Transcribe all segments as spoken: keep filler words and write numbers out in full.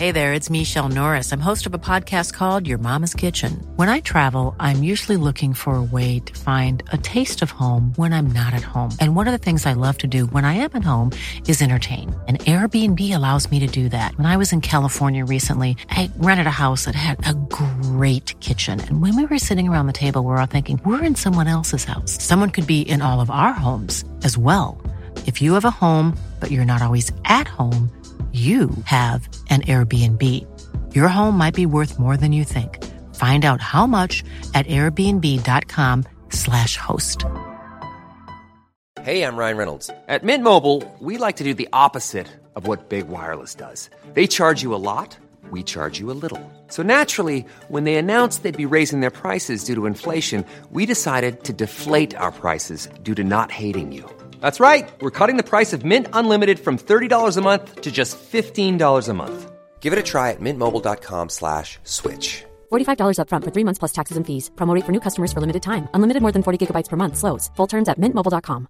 Hey there, it's Michelle Norris. I'm host of a podcast called Your Mama's Kitchen. When I travel, I'm usually looking for a way to find a taste of home when I'm not at home. And one of the things I love to do when I am at home is entertain. And Airbnb allows me to do that. When I was in California recently, I rented a house that had a great kitchen. And when we were sitting around the table, we were all thinking, we're in someone else's house. Someone could be in all of our homes as well. If you have a home, but you're not always at home, you have an Airbnb. Your home might be worth more than you think. Find out how much at airbnb.com slash host. Hey, I'm Ryan Reynolds. At Mint Mobile, we like to do the opposite of what Big Wireless does. They charge you a lot, we charge you a little. So naturally, when they announced they'd be raising their prices due to inflation, we decided to deflate our prices due to not hating you. That's right. We're cutting the price of Mint Unlimited from thirty dollars a month to just fifteen dollars a month. Give it a try at mintmobile.com slash switch. forty-five dollars up front for three months plus taxes and fees. Promo rate for new customers for limited time. Unlimited more than forty gigabytes per month. Slows full terms at mint mobile dot com.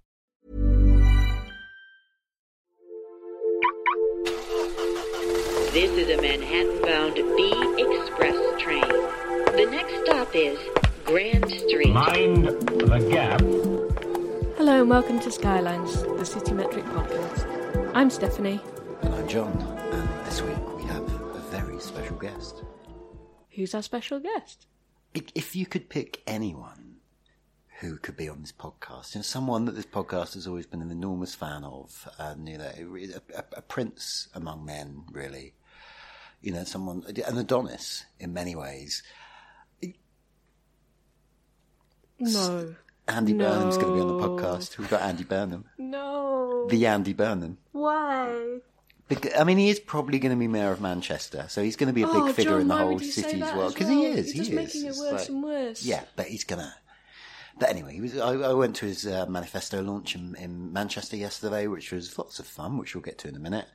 This is a Manhattan-bound B Express train. The next stop is Grand Street. Mind the gap. Hello and welcome to Skylines, the City Metric podcast. I'm Stephanie. And I'm John, and this week we have a very special guest. Who's our special guest? If you could pick anyone who could be on this podcast, you know, someone that this podcast has always been an enormous fan of, and you know, a, a, a prince among men, really. You know, someone, an Adonis in many ways. No. Andy no. Burnham's going to be on the podcast. We've got Andy Burnham. No. The Andy Burnham. Why? Because, I mean, he is probably going to be mayor of Manchester, so he's going to be a big oh, figure John, in the why whole would you city say as that well. as Because well? he is. You're he just is. making it It's worse like, and worse. Yeah, but he's going to... But anyway, he was, I, I went to his uh, manifesto launch in, in Manchester yesterday, which was lots of fun, which we'll get to in a minute.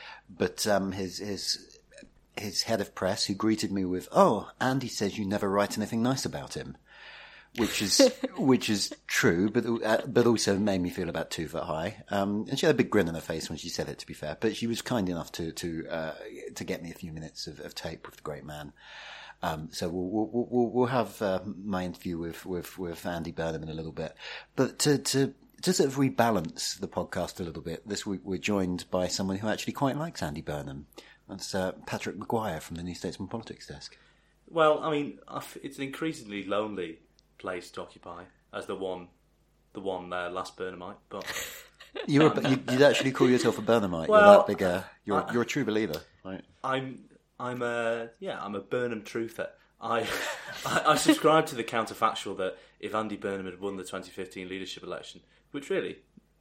But um, his his his head of press, who greeted me with, "Oh, Andy says you never write anything nice about him," which is which is true, but uh, but also made me feel about two foot high. Um, and she had a big grin on her face when she said it, to be fair. But she was kind enough to to uh, to get me a few minutes of, of tape with the great man. Um, so we'll, we'll, we'll, we'll have uh, my interview with, with, with Andy Burnham in a little bit. But to, to, to sort of rebalance the podcast a little bit, this week we're joined by someone who actually quite likes Andy Burnham. That's uh, Patrick Maguire from the New Statesman Politics Desk. Well, I mean, it's an increasingly lonely place to occupy as the one, the one uh, last Burnhamite. But you're a, you, you'd actually call yourself a Burnhamite. Well, you're that big. Uh, you're I, you're a true believer, right? I'm. I'm a yeah, I'm a Burnham truther. I, I I subscribe to the counterfactual that if Andy Burnham had won the twenty fifteen leadership election, which really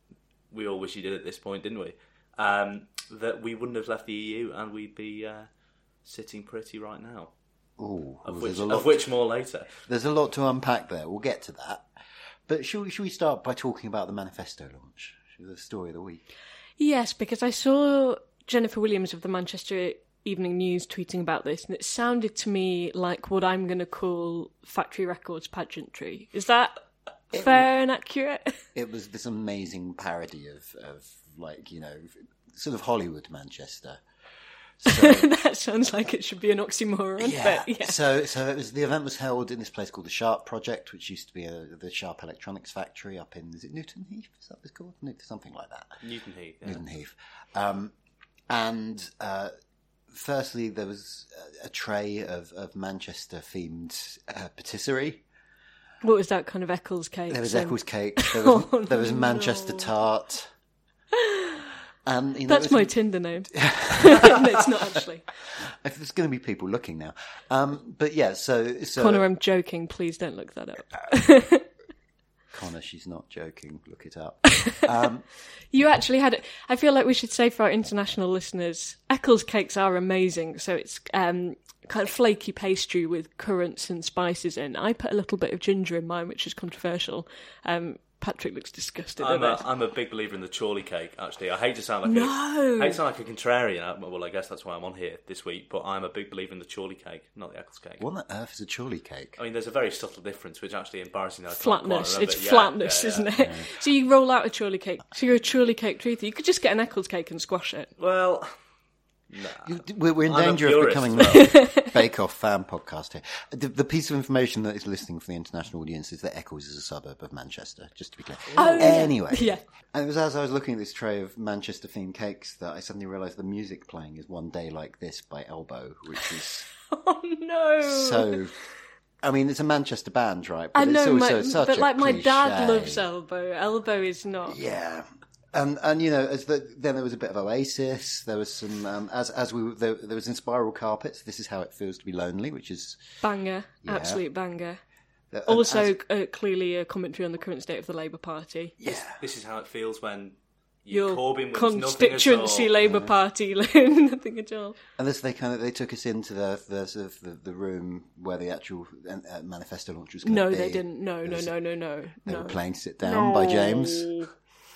we all wish he did at this point, didn't we? Um, that we wouldn't have left the E U and we'd be uh, sitting pretty right now. Ooh, of well, which lot, of which more later. There's a lot to unpack there. We'll get to that. But should we, should we start by talking about the manifesto launch, the story of the week? Yes, because I saw Jennifer Williams of the Manchester Evening News tweeting about this, and it sounded to me like what I'm going to call factory records pageantry. Is that it, fair and accurate? It was this amazing parody of, of like, you know, sort of Hollywood Manchester. So, that sounds like it should be an oxymoron. Yeah. But yeah. So, so it was. The event was held in this place called the Sharp Project, which used to be a, the Sharp Electronics factory up in, is it Newton Heath? Is that what it's called? Something like that. Newton Heath. Yeah. Newton Heath. Um, and uh, firstly, there was a, a tray of, of Manchester-themed uh, patisserie. What was that, kind of Eccles cake? There was so... Eccles cake. There was, oh, there was no. Manchester tart. Um, you know, That's my Tinder name. No, it's not actually. If there's going to be people looking now. Um, but yeah, so, so... Connor, I'm joking. Please don't look that up. Connor, she's not joking. Look it up. Um, you actually had it. I feel like we should say for our international listeners, Eccles cakes are amazing. So it's um, kind of flaky pastry with currants and spices in. I put a little bit of ginger in mine, which is controversial. Um, Patrick looks disgusted. I'm a, it? I'm a big believer in the Chorley cake, actually. I hate to sound like no. a, I hate to sound like a contrarian. Well, I guess that's why I'm on here this week, but I'm a big believer in the Chorley cake, not the Eccles cake. What on earth is a Chorley cake? I mean, there's a very subtle difference, which actually embarrassing. Flatness. It's yeah, flatness, yeah, yeah. isn't it? Yeah. So you roll out a Chorley cake. So you're a Chorley cake truther. You could just get an Eccles cake and squash it. Well, Nah. We're, we're in I'm a danger of purist. becoming the Bake Off fan podcast here. The, the piece of information that is listening for the international audience is that Eccles is a suburb of Manchester, just to be clear. Oh, yeah. Anyway. Yeah. And it was as I was looking at this tray of Manchester-themed cakes that I suddenly realised the music playing is One Day Like This by Elbow, which is Oh, no. so... I mean, it's a Manchester band, right? I But know, it's also my, such but a like my dad cliche. loves Elbow. Elbow is not. Yeah. And, and you know, as the, then there was a bit of Oasis. There was some, um, as as we there, there was in Spiral Carpets. This is how it feels to be lonely, which is Banger. Yeah. Absolute banger. uh, Also, as- uh, clearly a commentary on the current state of the Labour Party. yeah. This is how it feels when you Your Corbyn wins constituency nothing at all. Labour Party, nothing at all. And this, they kind of they took us into the the sort of the, the room where the actual uh, manifesto launch was going to No, be. they didn't. No, There no, was- no, no, no. They no. were playing "Sit Down" by James.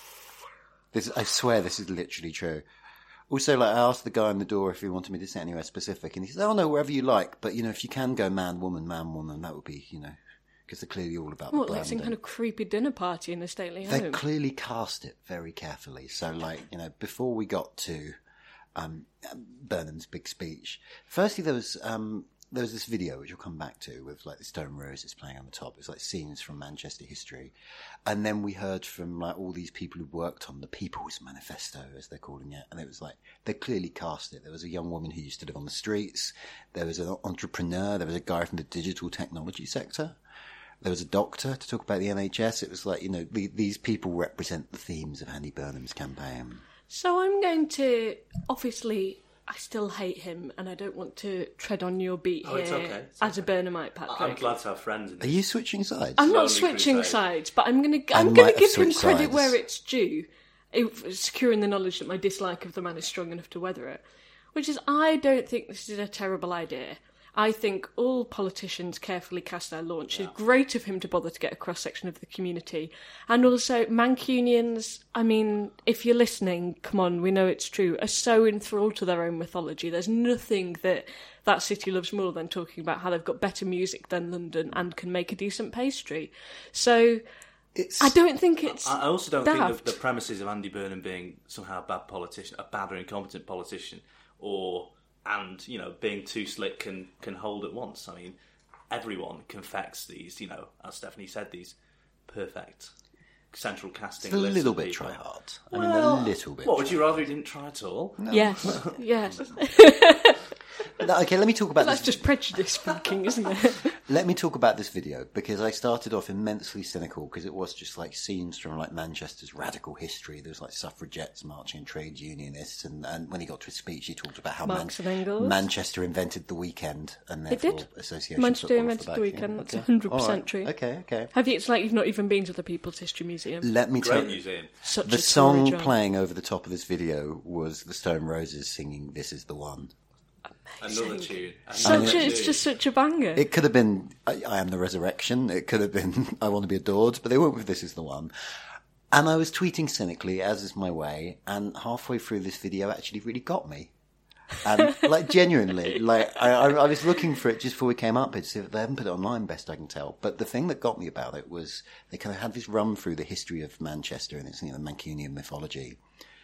This, I swear, this is literally true. Also, like, I asked the guy on the door if he wanted me to sit anywhere specific, and he said, "Oh no, wherever you like. But you know, if you can go man, woman, man, woman, that would be, you know, because they're clearly all about What, the like some blending. kind of creepy dinner party in a stately They home? clearly cast it very carefully. So, like, you know, before we got to um, Burnham's big speech, firstly there was um, there was this video which we'll come back to with like the Stone Roses playing on the top. It's like scenes from Manchester history, and then we heard from like all these people who worked on the People's Manifesto, as they're calling it, and it was like they clearly cast it. There was a young woman who used to live on the streets. There was an entrepreneur. There was a guy from the digital technology sector. There was a doctor to talk about the N H S. It was like, you know, the, these people represent the themes of Andy Burnham's campaign. So I'm going to, obviously, I still hate him, and I don't want to tread on your beat Oh, here it's okay, it's as a Burnhamite, Patrick. I'm glad to have friends in Are this. you switching sides? I'm not Slowly switching crusade. sides, but I'm going to I I'm might going have to give him switched credit sides. where it's due, if, securing the knowledge that my dislike of the man is strong enough to weather it. Which is, I don't think this is a terrible idea. I think all politicians carefully cast their launch. It's great of him to bother to get a cross-section of the community. And also, Mancunians, I mean, if you're listening, come on, we know it's true, are so enthralled to their own mythology. There's nothing that that city loves more than talking about how they've got better music than London and can make a decent pastry. So, It's, I don't think it's I also don't daft. think the, the premises of Andy Burnham being somehow a bad politician, a bad or incompetent politician, or and you know being too slick can can hold at once. I mean, everyone confects these, you know, as Stephanie said, these perfect central casting. it's a lists little of bit people. try hard. I mean, Well, a little bit. What would you try rather he didn't try at all? Yes, yes. hard. No, okay, let me talk about That's this. just prejudice speaking, isn't it? Let me talk about this video, because I started off immensely cynical, because it was just like scenes from like Manchester's radical history. There was like suffragettes marching, trade unionists, and, and when he got to his speech, he talked about how Marx Man- and Engels. Manchester invented the weekend, and It therefore did. association. Manchester football off invented the, the back, weekend. yeah. That's Okay. one hundred percent All right. true. Okay, okay. Have you? It's like you've not even been to the People's History Museum. Let me Great tell museum. Such the a song Tory job. playing over the top of this video was the Stone Roses singing "This Is the One." Another tune. Such Another a, it's tune. just such a banger. It could have been I, I Am the Resurrection. It could have been I Want to Be Adored, but they went with This Is the One. And I was tweeting cynically, as is my way, and halfway through this video actually really got me. And like genuinely, like I, I, I was looking for it just before we came up. It's they haven't put it online, best I can tell. But the thing that got me about it was they kind of had this run through the history of Manchester and its, you know, Mancunian mythology,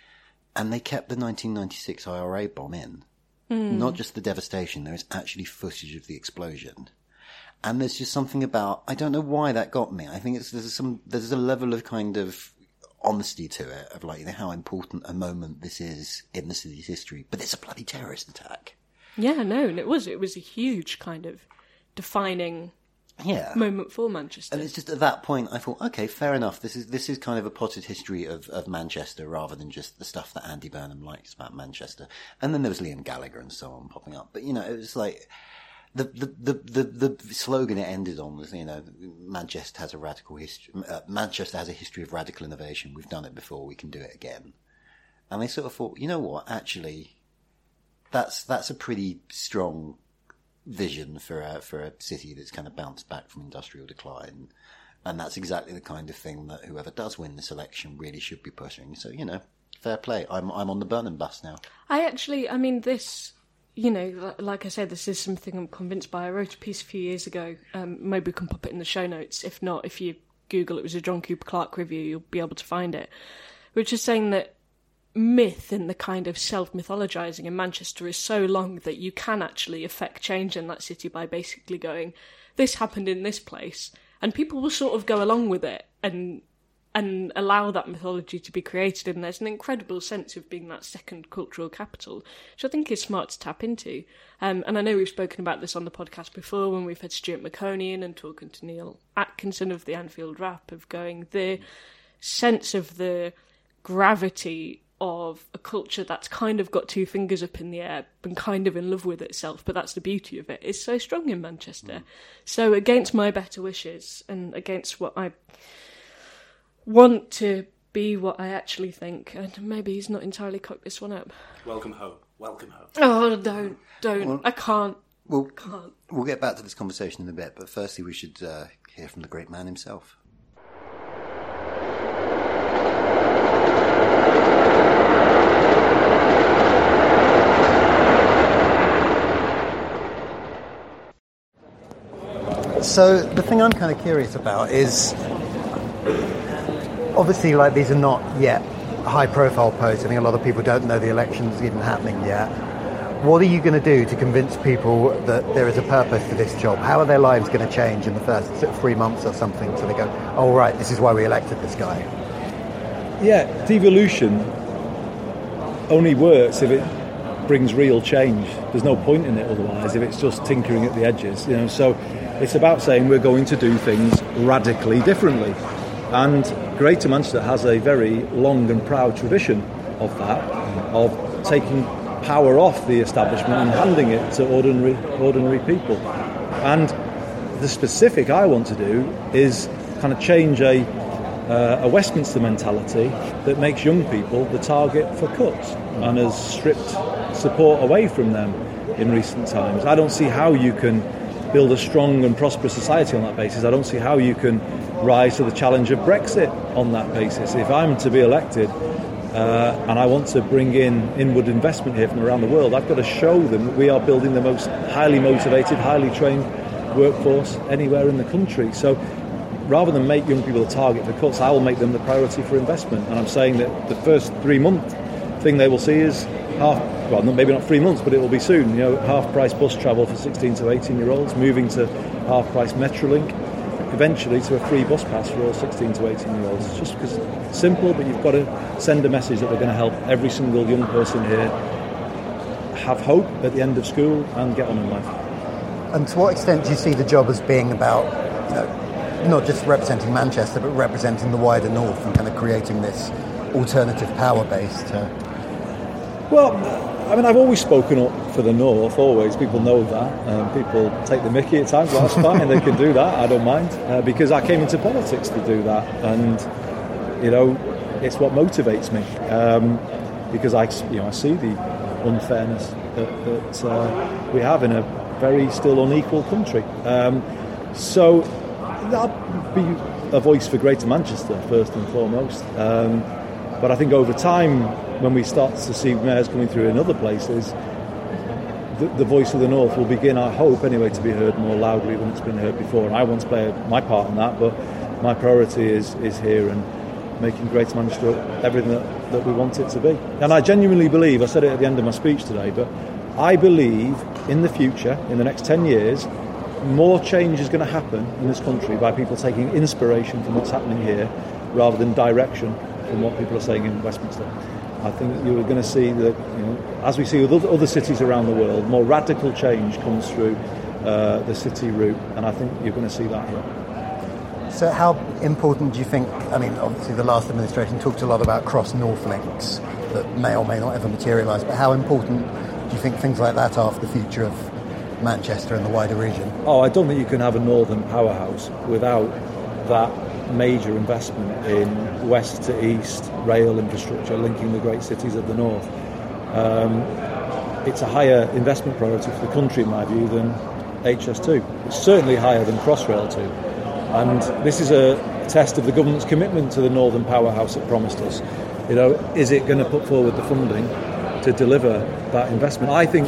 and they kept the nineteen ninety-six I R A bomb in. Not just the devastation, there is actually footage of the explosion. And there's just something about, I don't know why that got me. I think it's, there's some, there's a level of kind of honesty to it, of like, you know, how important a moment this is in the city's history. But it's a bloody terrorist attack. Yeah, no, and it was. It was a huge kind of defining Yeah. moment for Manchester. And it's just at that point I thought, okay, fair enough. This is this is kind of a potted history of, of Manchester rather than just the stuff that Andy Burnham likes about Manchester. And then there was Liam Gallagher and so on popping up. But you know, it was like the the the the, the slogan it ended on was, you know, Manchester has a radical history. Uh, Manchester has a history of radical innovation. We've done it before. We can do it again. And I sort of thought, you know what? Actually, that's that's a pretty strong vision for a, for a city that's kind of bounced back from industrial decline. And that's exactly the kind of thing that whoever does win this election really should be pushing. So, you know, fair play. I'm I'm on the Burnham bus now. I actually, I mean, this, you know, like I said, this is something I'm convinced by. I wrote a piece a few years ago. Um, maybe we can pop it in the show notes. If not, if you Google it was a John Cooper Clarke review, you'll be able to find it. Which is saying that myth and the kind of self-mythologizing in Manchester is so long that you can actually affect change in that city by basically going, this happened in this place, and people will sort of go along with it and and allow that mythology to be created, and there's an incredible sense of being that second cultural capital, which I think is smart to tap into. Um, and I know we've spoken about this on the podcast before when we've had Stuart McConey in and talking to Neil Atkinson of the Anfield Rap, of going, the sense of the gravity of a culture that's kind of got two fingers up in the air and kind of in love with itself, but that's the beauty of it, is so strong in Manchester. Mm. So against my better wishes and against what I want to be what I actually think, and maybe he's not entirely cocked this one up. Welcome home. Welcome home. Oh, don't, don't. Well, I can't. We'll, can't. We'll get back to this conversation in a bit, but firstly we should uh, hear from the great man himself. So the thing I'm kind of curious about is, obviously, like, these are not yet high-profile posts. I think a lot of people don't know the election's even happening yet. What are you going to do to convince people that there is a purpose to this job? How are their lives going to change in the first three months or something, so they go, oh, right, this is why we elected this guy? Yeah, devolution only works if it brings real change. There's no point in it otherwise if it's just tinkering at the edges, you know. So it's about saying we're going to do things radically differently. And Greater Manchester has a very long and proud tradition of that, of taking power off the establishment and handing it to ordinary ordinary people. And the specific I want to do is kind of change a uh, a Westminster mentality that makes young people the target for cuts and has stripped support away from them in recent times. I don't see how you can build a strong and prosperous society on that basis. I don't see how you can rise to the challenge of Brexit on that basis. If I'm to be elected uh, and I want to bring in inward investment here from around the world, I've got to show them that we are building the most highly motivated, highly trained workforce anywhere in the country. So rather than make young people a target for cuts, I will make them the priority for investment. And I'm saying that the first three month thing they will see is half, well, maybe not three months, but it will be soon, you know, half price bus travel for sixteen to eighteen year olds, moving to half price Metrolink, eventually to a free bus pass for all sixteen to eighteen year olds. It's just because it's simple, but you've got to send a message that we're going to help every single young person here have hope at the end of school and get on in life. And to what extent do you see the job as being about, you know, not just representing Manchester, but representing the wider north and kind of creating this alternative power base to... Well, I mean, I've always spoken up for the north, always. People know that. Um, people take the mickey at times. Well, that's fine. They can do that. I don't mind. Uh, because I came into politics to do that. And, you know, it's what motivates me. Um, because I, you know, I see the unfairness that, that uh, we have in a very still unequal country. Um, so that'll be a voice for Greater Manchester, first and foremost. Um, but I think over time, when we start to see mayors coming through in other places, the, the voice of the north will begin, I hope anyway, to be heard more loudly than it's been heard before. And I want to play my part in that, but my priority is, is here and making Greater Manchester everything that, that we want it to be. And I genuinely believe, I said it at the end of my speech today, but I believe in the future, in the next ten years, more change is going to happen in this country by people taking inspiration from what's happening here rather than direction from what people are saying in Westminster. I think that you're going to see that, you know, as we see with other, other cities around the world, more radical change comes through uh, the city route, and I think you're going to see that here. So how important do you think, I mean, obviously the last administration talked a lot about cross-north links that may or may not ever materialise, but how important do you think things like that are for the future of Manchester and the wider region? Oh, I don't think you can have a northern powerhouse without that major investment in west to east rail infrastructure linking the great cities of the north. Um, it's a higher investment priority for the country, in my view, than H S two. It's certainly higher than Crossrail two. And this is a test of the government's commitment to the northern powerhouse it promised us. You know, is it going to put forward the funding to deliver that investment? I think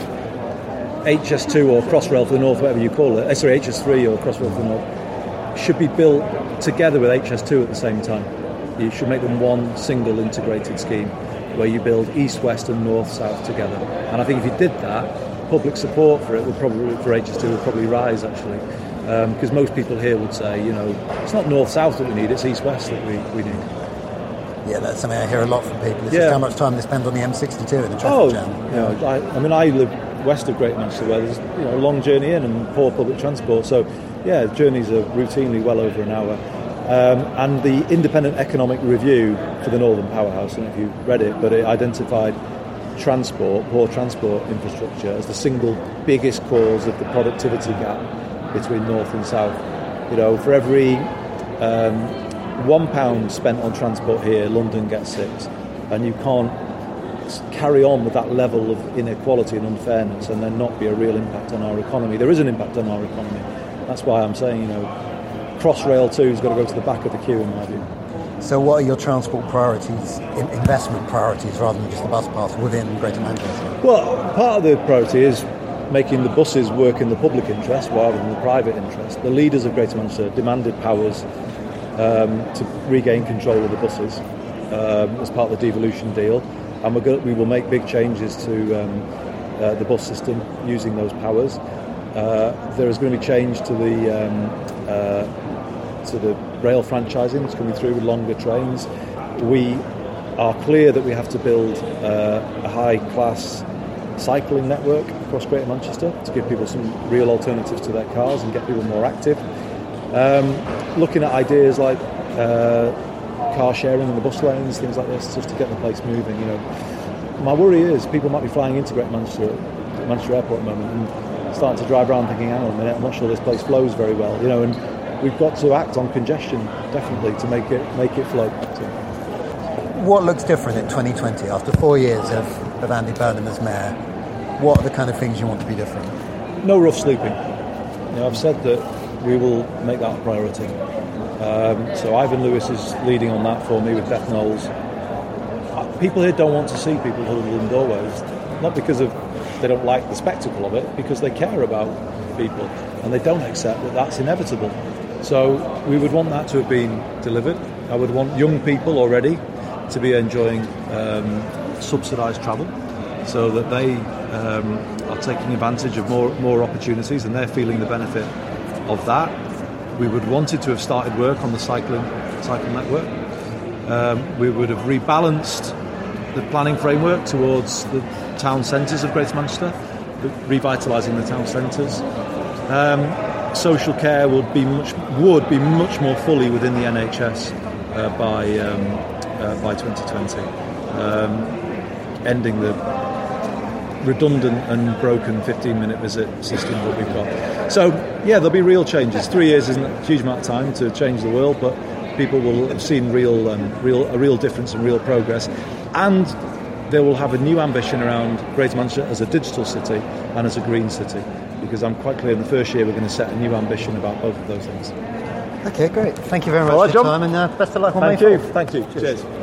H S two or Crossrail for the north, whatever you call it, sorry, H S three or Crossrail for the north, should be built together with H S two at the same time. You should make them one single integrated scheme. where you build east, west and north, south together. And I think if you did that, public support for it would probably, for H S two would probably rise actually. Because um, most people here would say, you know, it's not north-south that we need, it's east-west that we, we need. Yeah, that's something I hear a lot from people. It's yeah. just how much time they spend on the M sixty-two in the traffic oh, jam. You know, I, I mean, I live west of Greater Manchester, where there's you know a long journey in and poor public transport. So, yeah, journeys are routinely well over an hour. Um, and the Independent Economic Review for the Northern Powerhouse, I don't know if you read it, but it identified transport, poor transport infrastructure, as the single biggest cause of the productivity gap between north and south. You know, for every um, one pound spent on transport here, London gets six, and you can't carry on with that level of inequality and unfairness and then not be a real impact on our economy. There is an impact on our economy. That's why I'm saying, you know, Crossrail two has got to go to the back of the queue in my view. So what are your transport priorities, investment priorities, rather than just the bus pass within Greater Manchester? Well, part of the priority is making the buses work in the public interest rather than the private interest. The leaders of Greater Manchester demanded powers um, to regain control of the buses um, as part of the devolution deal, and we're go- we will make big changes to um, uh, the bus system using those powers. Uh, there is going to be change to the um, uh, to the rail franchising that's coming through with longer trains. We are clear that we have to build uh, a high-class cycling network across Greater Manchester to give people some real alternatives to their cars and get people more active. Um, looking at ideas like uh, car sharing in the bus lanes, things like this, just to get the place moving. You know, my worry is people might be flying into Greater Manchester, Manchester Airport at the moment, and starting to drive around thinking, hang on a minute, I'm not sure this place flows very well. You know, and we've got to act on congestion definitely to make it make it flow. So. What looks different in twenty twenty after four years of, of Andy Burnham as mayor? What are the kind of things you want to be different? No rough sleeping. You know, I've said that we will make that a priority. Um, so Ivan Lewis is leading on that for me with Beth Knowles. People here don't want to see people huddled in doorways, not because of they don't like the spectacle of it, because they care about people and they don't accept that that's inevitable. So we would want that to have been delivered. I would want young people already to be enjoying um, subsidised travel, so that they um, are taking advantage of more more opportunities and they're feeling the benefit of that. We would wanted to have started work on the cycling cycle network. Um, we would have rebalanced the planning framework towards the town centres of Greater Manchester, revitalising the town centres. Um, social care would be much would be much more fully within the N H S uh, by um, uh, by twenty twenty, um, ending the redundant and broken fifteen minute visit system that we've got. So yeah, there'll be real changes. Three years isn't a huge amount of time to change the world, but people will have seen real, um, real a real difference and real progress, and they will have a new ambition around Greater Manchester as a digital city and as a green city, because I'm quite clear in the first year we're going to set a new ambition about both of those things. Okay, great. Thank you very much All right, for your John. time, and uh, best of luck on Thank May you. fourth. Thank you. Cheers. Cheers.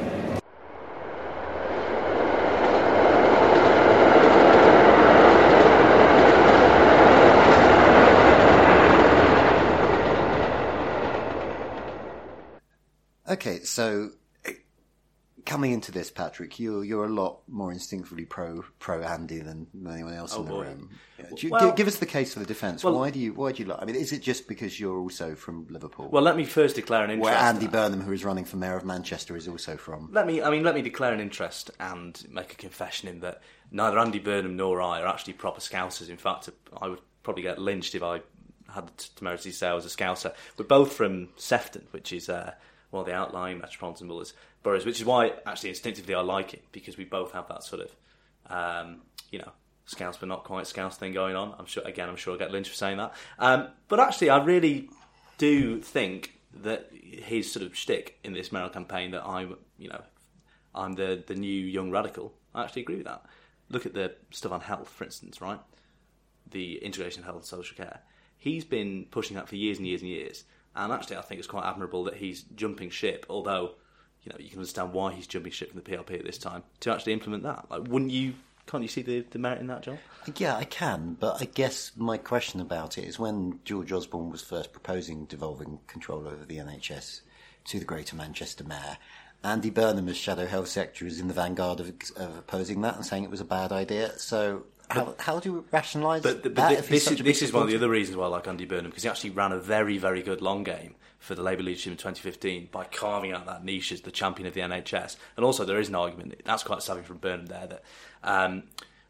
Okay, so coming into this, Patrick, you're you're a lot more instinctively pro pro Andy than anyone else oh in the boy. room. Yeah. Do you, Well, give, give us the case for the defence. well, why do you why do you like? I mean, is it just because you're also from Liverpool? Well, let me first declare an interest. Where Andy Burnham, who is running for mayor of Manchester, is also from. Let me, I mean, let me declare an interest and make a confession in that neither Andy Burnham nor I are actually proper Scousers. In fact, I would probably get lynched if I had the temerity to say I was a Scouser. We're both from Sefton, which is uh, one of the outlying metropolitan boroughs, boroughs, which is why actually instinctively I like it, because we both have that sort of, um, you know, Scouse but not quite Scouse thing going on. I'm sure, again, I'm sure I'll get lynched for saying that. Um, but actually, I really do think that his sort of shtick in this mayoral campaign, that I'm, you know, I'm the, the new young radical, I actually agree with that. Look at the stuff on health, for instance, right? The integration of health and social care. He's been pushing that for years and years and years. And actually, I think it's quite admirable that he's jumping ship, although, you know, you can understand why he's jumping ship from the P L P at this time, to actually implement that. Like, wouldn't you, can't you see the, the merit in that, John? Yeah, I can, but I guess my question about it is when George Osborne was first proposing devolving control over the N H S to the Greater Manchester Mayor, Andy Burnham as Shadow Health Secretary was in the vanguard of, of opposing that and saying it was a bad idea. So how but, how do you rationalise but, but that? Th- if this he's is, this is one of the other reasons why I like Andy Burnham, because he actually ran a very, very good long game for the Labour leadership in twenty fifteen by carving out that niche as the champion of the N H S. And also there is an argument, that's quite savvy from Burnham there, that... Um,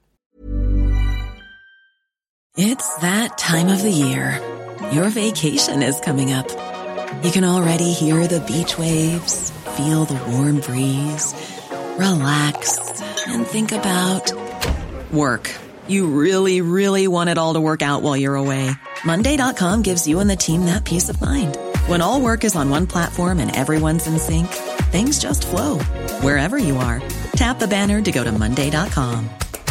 It's that time of the year. Your vacation is coming up. You can already hear the beach waves, feel the warm breeze, relax, and think about work. You really, really want it all to work out while you're away. Monday dot com gives you and the team that peace of mind. When all work is on one platform and everyone's in sync, things just flow. Wherever you are, tap the banner to go to Monday dot com.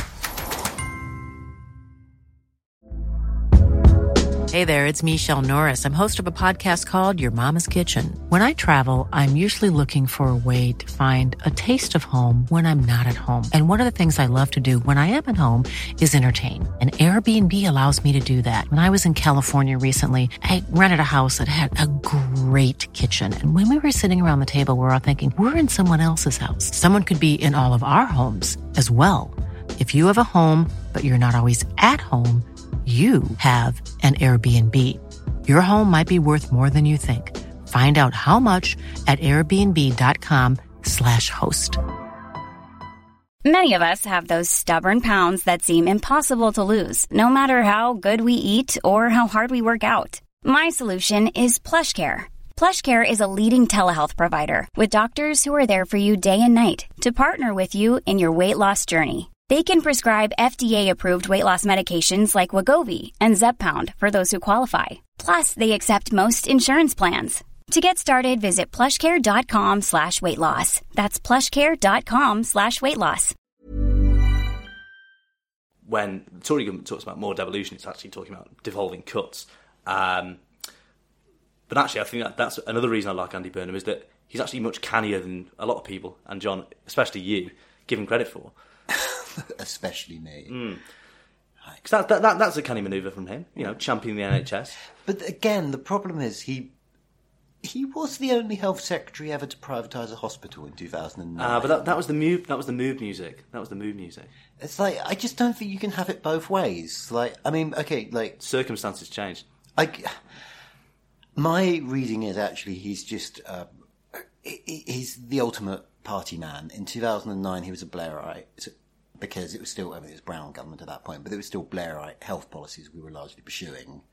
Hey there, it's Michelle Norris. I'm host of a podcast called Your Mama's Kitchen. When I travel, I'm usually looking for a way to find a taste of home when I'm not at home. And one of the things I love to do when I am at home is entertain. And Airbnb allows me to do that. When I was in California recently, I rented a house that had a great kitchen. And when we were sitting around the table, we were all thinking, we're in someone else's house. Someone could be in all of our homes as well. If you have a home, but you're not always at home, you have an Airbnb. Your home might be worth more than you think. Find out how much at airbnb.com slash host. Many of us have those stubborn pounds that seem impossible to lose, no matter how good we eat or how hard we work out. My solution is PlushCare. PlushCare is a leading telehealth provider with doctors who are there for you day and night to partner with you in your weight loss journey. They can prescribe F D A-approved weight loss medications like Wegovy and Zepbound for those who qualify. Plus, they accept most insurance plans. To get started, visit plushcare.com slash weight loss. That's plushcare.com slash weight loss. When the Tory government talks about more devolution, it's actually talking about devolving cuts. Um, but actually, I think that that's another reason I like Andy Burnham, is that he's actually much cannier than a lot of people, and John, especially you, give him credit for. Especially me. Mm. That, that, that, that's a canny manoeuvre from him, you know, championing the N H S. But again, the problem is he he was the only health secretary ever to privatise a hospital in two thousand nine. Ah, uh, but that, that was the move. That was the mood music. That was the mood music. It's like, I just don't think you can have it both ways. Like, I mean, okay, like circumstances change. I, my reading is actually he's just uh, he, he's the ultimate party man. In two thousand nine, he was a Blairite. So, because it was still, I mean, it was Brown government at that point, but it was still Blairite health policies we were largely pursuing.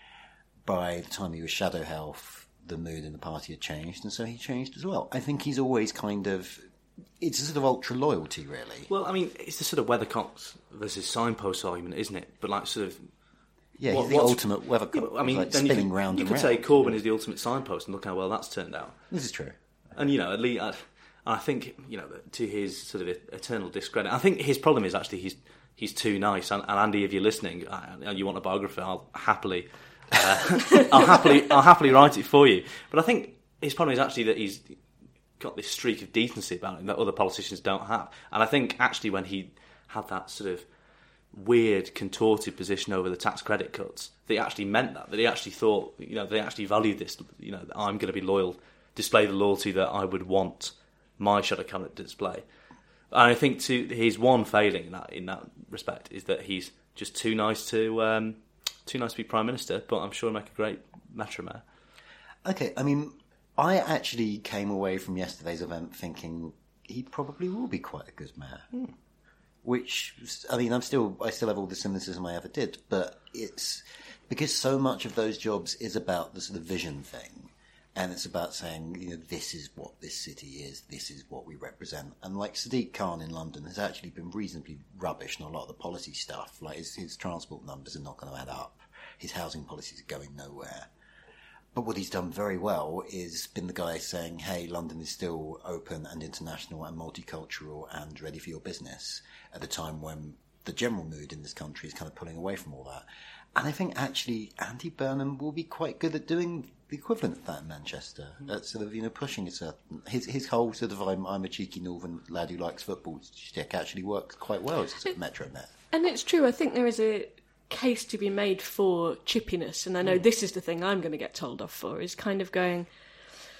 By the time he was Shadow Health, the mood in the party had changed, and so he changed as well. I think he's always kind of, it's a sort of ultra loyalty, really. Well, I mean, it's the sort of weathercocks versus signposts argument, isn't it? But like, sort of. Yeah, what, he's the ultimate weathercock. I mean, like then spinning you could, round you and could round. say Corbyn is the ultimate signpost, and look how well that's turned out. This is true. And you know, at least. I, I think, you know, to his sort of eternal discredit, I think his problem is actually he's he's too nice. And, and Andy, if you're listening and you want a biography, I'll happily, uh, I'll happily, I'll happily write it for you. But I think his problem is actually that he's got this streak of decency about him that other politicians don't have. And I think actually when he had that sort of weird, contorted position over the tax credit cuts, that he actually meant that. That he actually thought, you know, they actually valued this. You know, that I'm going to be loyal, display the loyalty that I would want my shadow cabinet display. And I think to his one failing in that in that respect is that he's just too nice to um, too nice to be Prime Minister, but I'm sure he'll make a great Metro Mayor. Okay, I mean, I actually came away from yesterday's event thinking he probably will be quite a good mayor. Hmm. Which, I mean, I'm still I still have all the cynicism I ever did, but it's because so much of those jobs is about the sort of vision thing. And it's about saying, you know, this is what this city is, this is what we represent. And like Sadiq Khan in London has actually been reasonably rubbish in a lot of the policy stuff. Like his, his transport numbers are not going to add up. His housing policies are going nowhere. But what he's done very well is been the guy saying, hey, London is still open and international and multicultural and ready for your business at a time when the general mood in this country is kind of pulling away from all that. And I think actually Andy Burnham will be quite good at doing the equivalent of that in Manchester. Mm-hmm. At sort of, you know, pushing a certain, his his whole sort of I'm I'm a cheeky northern lad who likes football shtick actually works quite well as a sort of Metro Met. And it's true, I think there is a case to be made for chippiness, and I know mm. this is the thing I'm going to get told off for, is kind of going,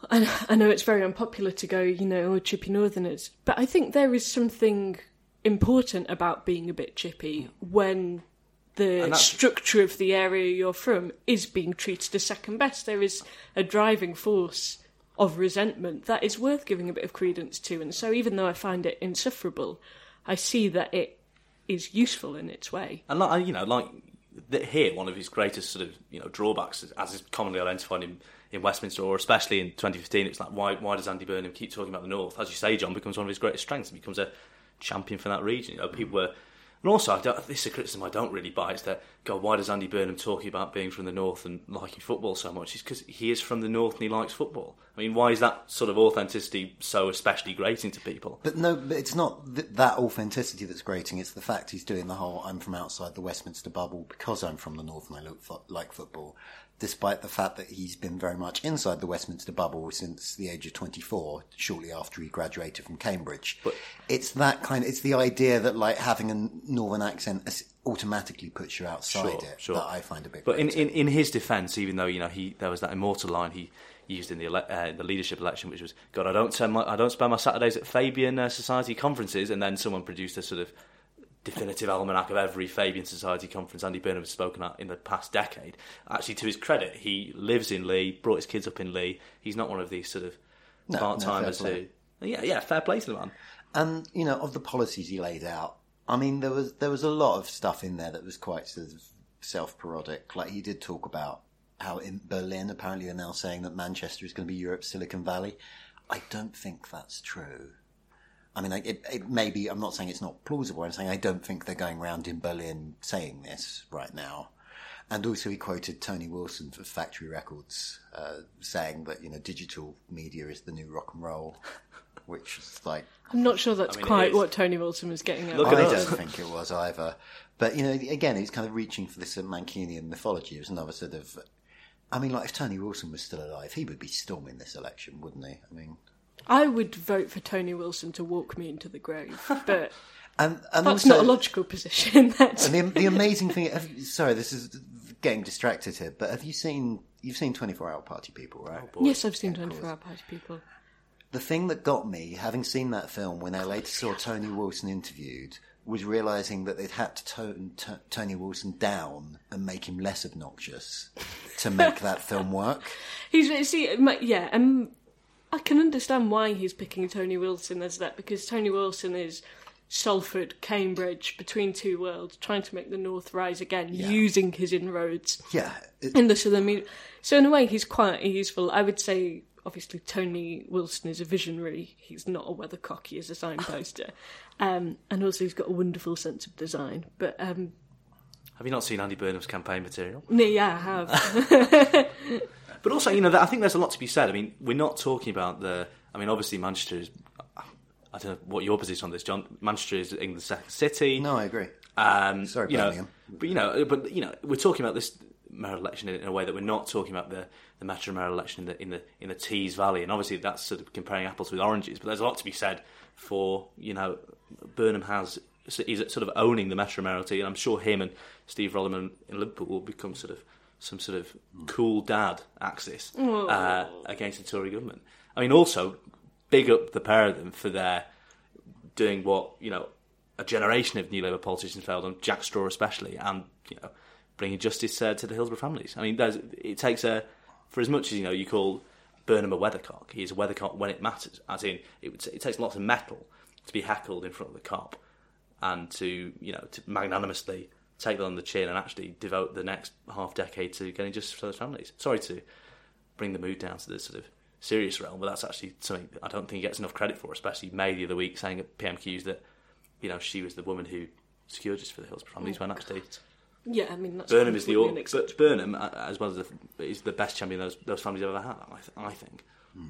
I, I know it's very unpopular to go, you know, oh, chippy northerners, but I think there is something important about being a bit chippy when the structure of the area you're from is being treated as second best. There is a driving force of resentment that is worth giving a bit of credence to, and so even though I find it insufferable, I see that it is useful in its way. And like, you know, like here, one of his greatest sort of, you know, drawbacks, as is commonly identified in, in Westminster, or especially in twenty fifteen, it's like, why why does Andy Burnham keep talking about the North? As you say, John, becomes one of his greatest strengths and becomes a champion for that region. You know, people were... And also, I don't, this is a criticism I don't really buy, is that, God, why does Andy Burnham talking about being from the North and liking football so much? It's because he is from the North and he likes football. I mean, why is that sort of authenticity so especially grating to people? But no, but it's not th- that authenticity that's grating, it's the fact he's doing the whole, I'm from outside the Westminster bubble because I'm from the North and I look fo- like football, despite the fact that he's been very much inside the Westminster bubble since the age of twenty-four, shortly after he graduated from Cambridge. But it's that kind of, it's the idea that like having a northern accent automatically puts you outside sure, it sure. that I find a bit But in, in, in his defence, even though, you know, he there was that immortal line he used in the ele- uh, the leadership election, which was, God, I don't spend my, I don't spend my Saturdays at Fabian uh, Society conferences, and then someone produced a sort of definitive almanac of every Fabian Society conference Andy Burnham has spoken at in the past decade. Actually, to his credit, he lives in Lee, brought his kids up in Lee. He's not one of these sort of no, part-timers no, who... Yeah, yeah, fair play to the man. And, you know, of the policies he laid out, I mean, there was there was a lot of stuff in there that was quite sort of self-parodic. Like, he did talk about how in Berlin, apparently they're now saying that Manchester is going to be Europe's Silicon Valley. I don't think that's true. I mean, it, it may be, I'm not saying it's not plausible, I'm saying I don't think they're going around in Berlin saying this right now. And also he quoted Tony Wilson for Factory Records, uh, saying that, you know, digital media is the new rock and roll, which is like... I'm not sure that's I mean, quite what Tony Wilson was getting at. Look at I us. don't think it was either. But, you know, again, he's kind of reaching for this uh, Mancunian mythology. It was another sort of... I mean, like, if Tony Wilson was still alive, he would be storming this election, wouldn't he? I mean... I would vote for Tony Wilson to walk me into the grave, but and, and that's also, not a logical position. That's... And the, the amazing thing, have you, sorry, this is getting distracted here, but have you seen, you've seen twenty-four hour Party People, right? Oh, yes, I've seen twenty-four hour Party People. The thing that got me, having seen that film, when I later saw Tony Wilson interviewed, was realising that they'd had to tone t- Tony Wilson down and make him less obnoxious to make that film work. He's, see, yeah, um, I can understand why he's picking Tony Wilson as that, because Tony Wilson is Salford, Cambridge, between two worlds, trying to make the North rise again, yeah. using his inroads yeah, it... in the Southern media. So in a way, he's quite useful. I would say, obviously, Tony Wilson is a visionary. He's not a weathercock, he is a signposter. um, and also he's got a wonderful sense of design. But um, have you not seen Andy Burnham's campaign material? No, yeah, I have. But also, you know, I think there's a lot to be said. I mean, we're not talking about the... I mean, obviously, Manchester is... I don't know what your position on this, John. Manchester is England's second city. No, I agree. Um, Sorry, you know, Birmingham. But, you know, but, you know, we're talking about this mayoral election in a way that we're not talking about the, the Metro mayoral election in the, in the in the Tees Valley. And obviously, that's sort of comparing apples with oranges. But there's a lot to be said for, you know, Burnham has... He's sort of owning the Metro mayoralty, and I'm sure him and Steve Rollerman in Liverpool will become sort of some sort of cool dad axis uh, against the Tory government. I mean, also, big up the pair of them for their doing what, you know, a generation of New Labour politicians failed on, Jack Straw especially, and, you know, bringing justice uh, to the Hillsborough families. I mean, there's, it takes a, for as much as, you know, you call Burnham a weathercock, he is a weathercock when it matters, as in, it, would, it takes lots of metal to be heckled in front of the cop and to, you know, to magnanimously take that on the chin and actually devote the next half decade to getting justice for those families. Sorry to bring the mood down to this sort of serious realm, but that's actually something that I don't think he gets enough credit for, especially May the other week saying at P M Qs that, you know, she was the woman who secured justice for the Hillsborough families, when actually... Yeah, I mean, that's... Burnham is the... But Burnham, as well as the, is the best champion those, those families have ever had, I, th- I think. Hmm.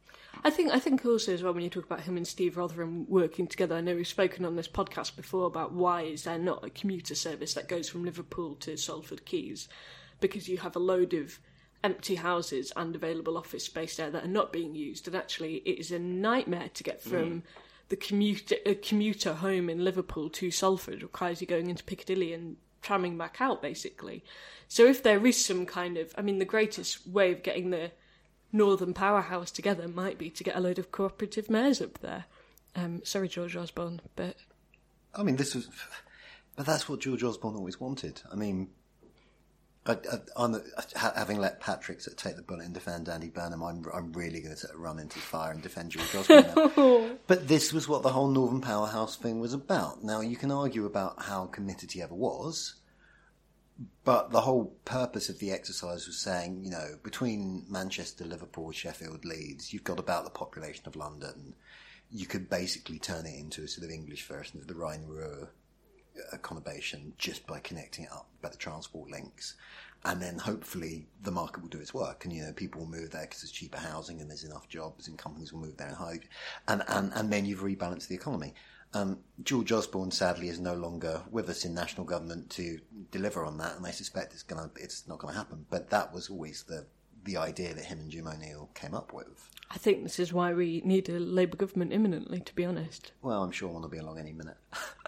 I think I think also as well, when you talk about him and Steve Rotherham working together, I know we've spoken on this podcast before about why is there not a commuter service that goes from Liverpool to Salford Quays, because you have a load of empty houses and available office space there that are not being used, and actually it is a nightmare to get from mm. the commuter, uh, commuter home in Liverpool to Salford. It requires you going into Piccadilly and tramming back out, basically. So if there is some kind of... I mean, the greatest way of getting the northern powerhouse together might be to get a load of cooperative mayors up there. Um, sorry, George Osborne, but... I mean, this was... But that's what George Osborne always wanted. I mean, I, I, I'm a, having let Patrick take the bullet and defend Andy Burnham, I'm, I'm really going to run into the fire and defend George Osborne now. But this was what the whole Northern Powerhouse thing was about. Now, you can argue about how committed he ever was, but the whole purpose of the exercise was saying, you know, between Manchester, Liverpool, Sheffield, Leeds, you've got about the population of London. You could basically turn it into a sort of English version of the Rhine-Ruhr conurbation just by connecting it up by the transport links, and then hopefully the market will do its work, and you know people will move there because there's cheaper housing and there's enough jobs, and companies will move there and hide, and and and then you've rebalanced the economy. Um, George Osborne sadly is no longer with us in national government to deliver on that, and I suspect it's gonna it's not going to happen. But that was always the the idea that him and Jim O'Neill came up with. I think this is why we need a Labour government imminently, to be honest. Well, I'm sure one will be along any minute.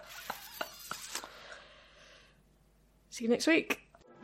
See you next week.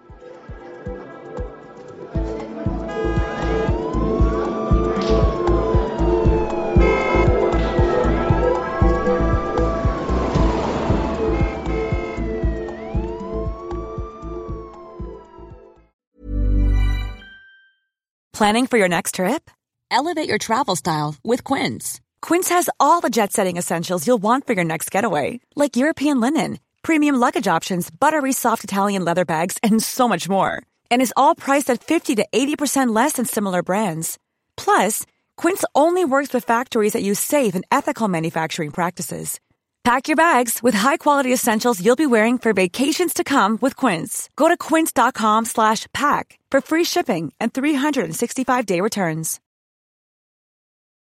Planning for your next trip? Elevate your travel style with Quince. Quince has all the jet-setting essentials you'll want for your next getaway, like European linen, premium luggage options, buttery soft Italian leather bags, and so much more. And is all priced at fifty to eighty percent less than similar brands. Plus, Quince only works with factories that use safe and ethical manufacturing practices. Pack your bags with high-quality essentials you'll be wearing for vacations to come with Quince. Go to quince.com slash pack for free shipping and three sixty-five day returns.